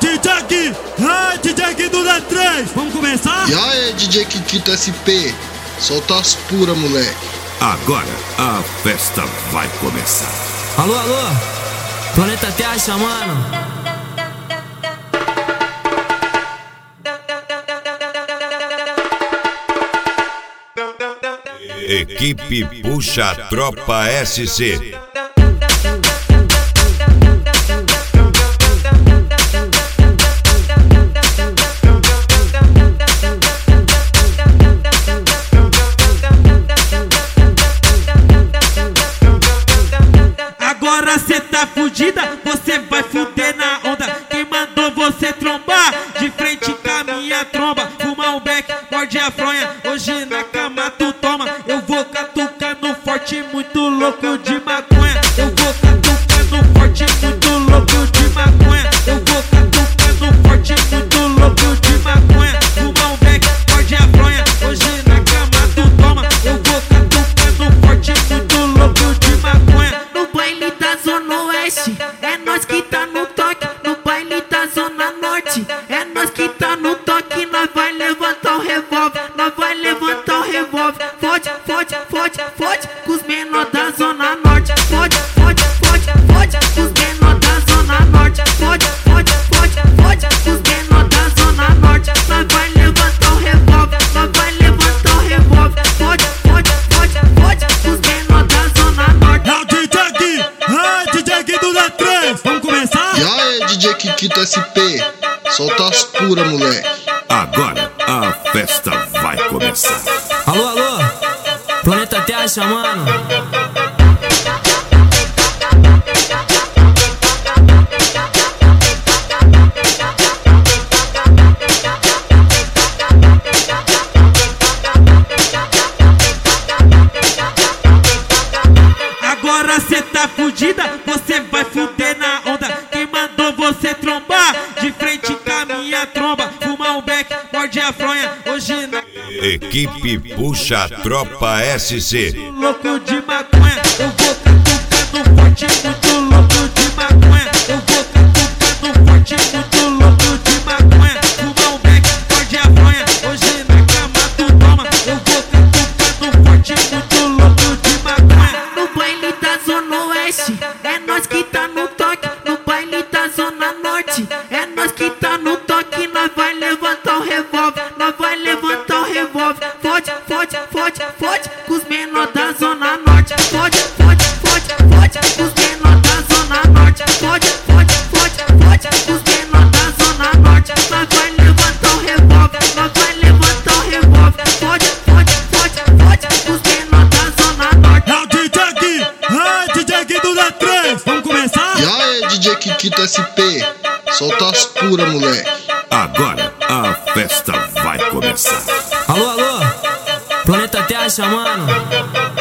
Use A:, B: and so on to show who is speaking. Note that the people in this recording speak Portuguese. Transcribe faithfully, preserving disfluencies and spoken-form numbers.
A: D J aqui, ah, D J aqui do D três, vamos começar?
B: E aí, D J Kikito S P, solta as puras, moleque.
C: Agora a festa vai começar.
D: Alô, alô, Planeta Terra chamando.
C: Equipe Puxa a Tropa S C.
A: Agora cê tá fudida, você vai fuder na onda. Quem mandou você trombar? De frente com a minha tromba. Fumar um beck, morde a fronha. Hoje na cama tu toma. Eu vou catucar no forte, muito louco de maconha. Eu vou catucar no forte, muito louco de maconha. Eu vou catucar no forte, muito louco de maconha. Fumar um beck, morde a fronha. Hoje na cama tu toma. Eu vou catucar no forte, muito louco de maconha.
E: No baile da Zona Oeste, é nós que tá no toque. No baile da Zona Norte, é nós que tá no toque. Nós vai levantar o revólver, nós vai levantar o revólver. Fode, fode, fode, fode, com os menores da Zona Norte. Fode, fode, fode, fode, com os menores da Zona Norte. Fode, fode, fode, fode, com os menores da Zona Norte. Nós vai levantar o revólver, nós vai levantar o revólver. Fode, fode, fode, fode, com os menores da Zona Norte.
A: É o D J aqui, ah, D J aqui do D três, vamos começar?
B: E aí, D J Kikito S P, solta as puras, moleque.
C: Agora a festa vai começar.
D: Alô, alô, Planeta Terra chamando.
A: Agora cê tá fudida, você vai fuder na onda. Quem mandou você trombar? De frente com a minha tromba. Fumar um beck, morde a fronha. Hoje na
C: Equipe Puxa a Tropa S C.
A: louco de maconha. Eu vou catucar no forte, muito louco de maconha. Eu vou catucar no forte, muito louco de maconha. Fumar um beck, morde a fronha. Hoje na cama tu toma. Eu vou catucar no forte, muito louco de maconha.
E: No baile da Zona Oeste, é nós que tá no toque. No baile da Zona Norte, é nós que tá no toque. Nós vai levantar o revólver, nós vai levantar o revólver. Fode, fode, fode, fode, com os menores da Zona Norte. Fode, fode, fode, fode, com os menores da Zona Norte. Fode, fode, fode, fode, com os menores da Zona Norte. Nós vai levantar o revólver, nós vai levantar o revólver. Fode, fode, fode, fode, com os menores da Zona Norte.
A: É o D J aqui, ah, D J aqui do D três, vamos começar?
B: E aí, D J Kikito S P, solta as puras, moleque.
C: Agora a festa vai começar.
D: Alô, alô, Planeta Terra chamando.